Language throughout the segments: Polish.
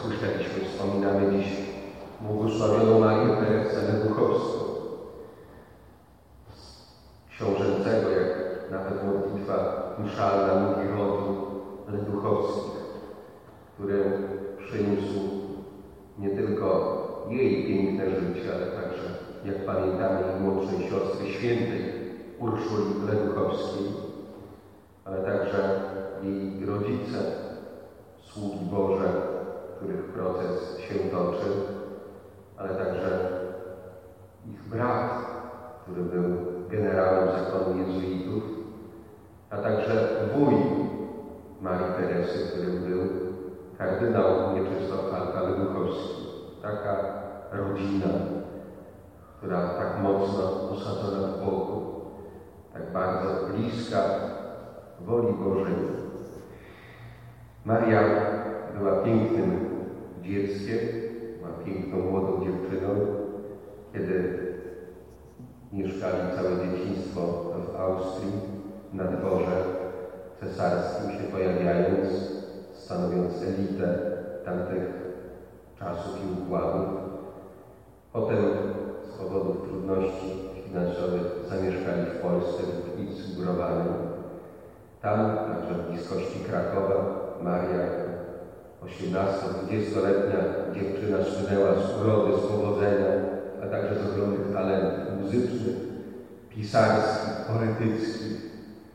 słyszeliśmy, wspominamy dziś błogosławioną Marię Teresę Leduchowską. Z książęcego, jak nawet modlitwa mszalna mówi, rodu Leduchowskich, który przyniósł nie tylko jej piękne życie, ale także, jak pamiętamy, jej młodszej siostry świętej Urszuli Leduchowskiej, ale także jej rodzice, sługi Boże, których proces się toczy, ale także ich brat, który był generałem zakonu jezuitów, a także wuj Marii Teresy, którym był kardynał Mieczysław Leduchowski. Taka rodzina, która tak mocno osadzona w Bogu, tak bardzo bliska woli Bożej. Maria była pięknym dzieckiem, była piękną młodą dziewczyną. Kiedy mieszkali całe dzieciństwo w Austrii, na dworze cesarskim się pojawiając, stanowiąc elitę tamtych czasów i układów. Potem z powodów trudności finansowych zamieszkali w Polsce, w Gliwicy Górowanej. Tam, także w bliskości Krakowa, Maria, 18-20-letnia dziewczyna, słynęła z urody, z powodzenia, a także z ogromnych talentów muzycznych, pisarskich, poetyckich.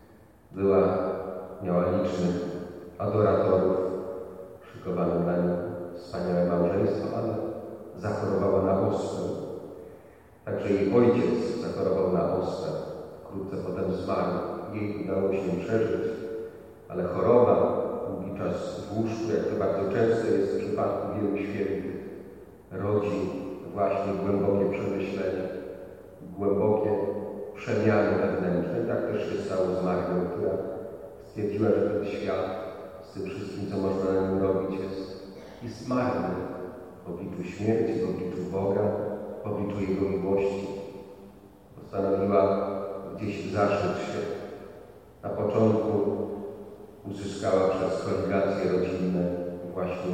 Miała licznych adoratorów, szykowano dla niej wspaniałe małżeństwo, ale zachorowała na ospę. Także jej ojciec zachorował na ospę. Wkrótce potem zmarł. Jej udało się przeżyć, ale choroba, długi czas w łóżku, jak to bardzo często jest w przypadku wielu świętych, rodzi właśnie głębokie przemyślenia, głębokie przemiany wewnętrzne. Tak też się stało z Marią, która stwierdziła, że ten świat z tym wszystkim, co można na nim robić, jest marny w obliczu śmierci, w obliczu Boga, w obliczu Jego miłości. Postanowiła gdzieś zaszyć się. Na początku uzyskała przez koligacje rodzinne właśnie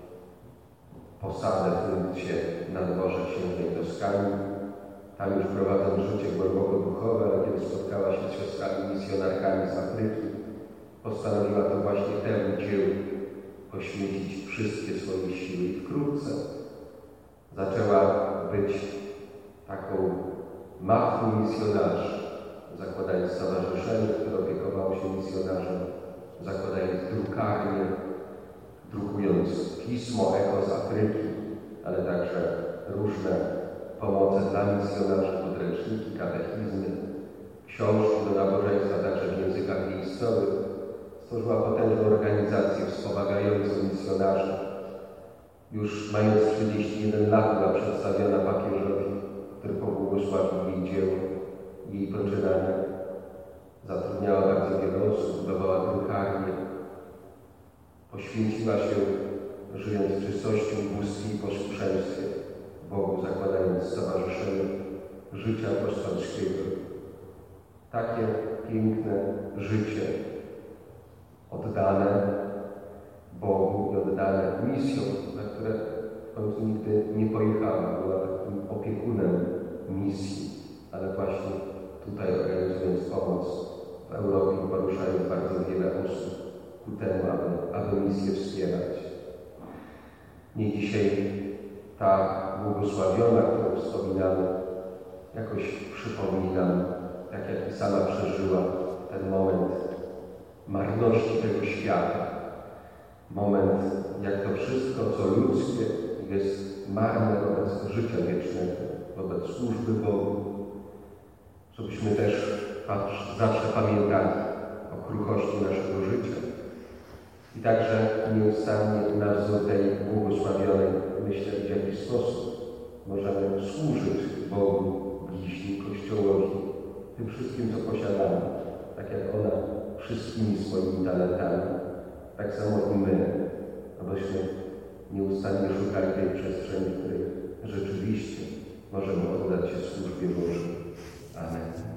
posadę w Lyncie na dworze księżnej Toskanii. Tam już prowadząc życie głęboko duchowe, ale kiedy spotkała się z siostrami misjonarkami z Afryki, postanowiła to właśnie temu dziełu poświęcić wszystkie swoje siły. I wkrótce zaczęła być taką matką misjonarzy, zakładając stowarzyszenie, które opiekowało się misjonarzem, zakładając drukarnię, drukując pismo Echo z Afryki, ale także różne pomoce dla misjonarzy, podręczniki, katechizmy, książki do nabożeństwa, także w językach miejscowych. Stworzyła potężną organizację wspomagającą misjonarzy. Już mając 31 lat była przedstawiona papieżowi, który pobłogosławił jej dzieło, jej poczynania. Zatrudniała bardzo wiele osób, budowała drukarnię. Poświęciła się, żyjąc w czystości, ubóstwie i posłuszeństwie Bogu, zakładając stowarzyszenie życia apostolskiego. Takie piękne życie, oddane Bogu i oddane misjom, na które w końcu nigdy nie pojechała. Była takim opiekunem misji, ale właśnie tutaj organizując pomoc w Europie, poruszając bardzo wiele osób ku temu, aby misję wspierać. Nie dzisiaj ta błogosławiona, którą wspominamy, jakoś przypomina, tak jak i sama przeżyła ten moment marności tego świata. Moment, jak to wszystko, co ludzkie, jest marne wobec życia wiecznego, wobec służby Bogu. Żebyśmy też zawsze pamiętali o kruchości naszego życia i także nieustannie na wzór tej błogosławionej myśleć, w jaki sposób możemy służyć Bogu, bliźnim, Kościołowi, tym wszystkim, co posiadamy, tak jak ona wszystkimi swoimi talentami, tak samo i my, abyśmy nieustannie szukali tej przestrzeni, w której rzeczywiście możemy oddać się służbie Bożej. Amen.